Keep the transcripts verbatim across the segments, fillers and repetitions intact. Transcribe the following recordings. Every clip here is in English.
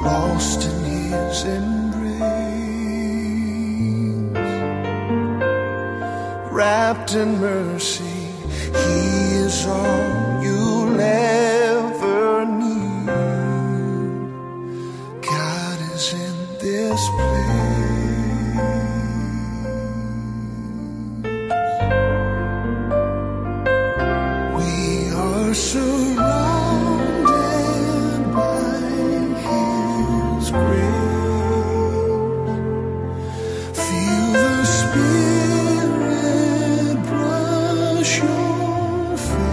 lost in His embrace, wrapped in mercy. He is all you'll ever need. God is in this place. We are surrounded by His grace. Feel the Spirit brush your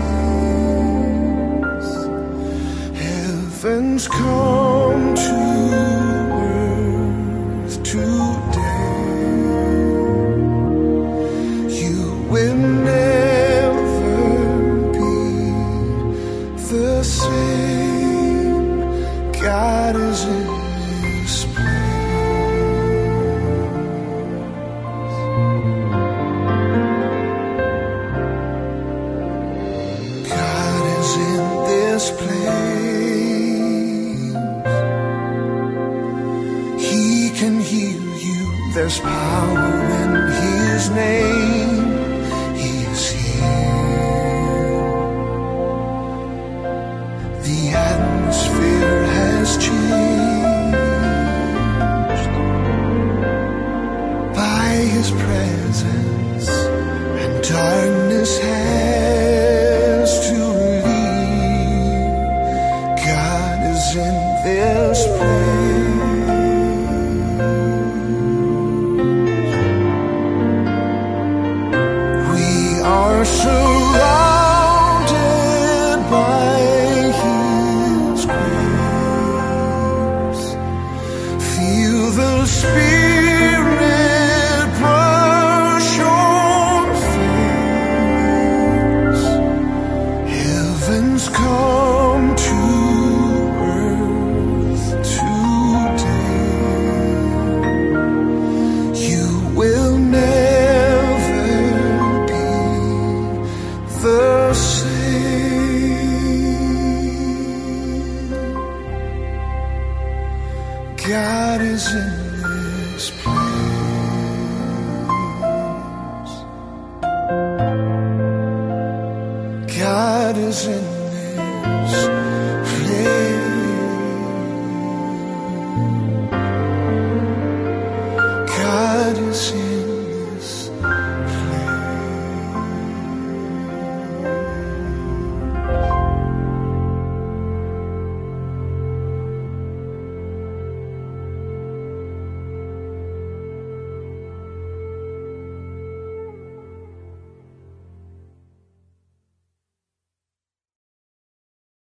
face. Heaven's come to earth today. You will never be the same. God is in this place. God is in this place. He can heal you. There's power in His name. He is here. The atmosphere has changed by His presence, and darkness has to leave. God is in this place. We are surrounded by His grace. Feel the Spirit brush your face. Heaven's come to earth today. You will never be the same. God is in this place. God is in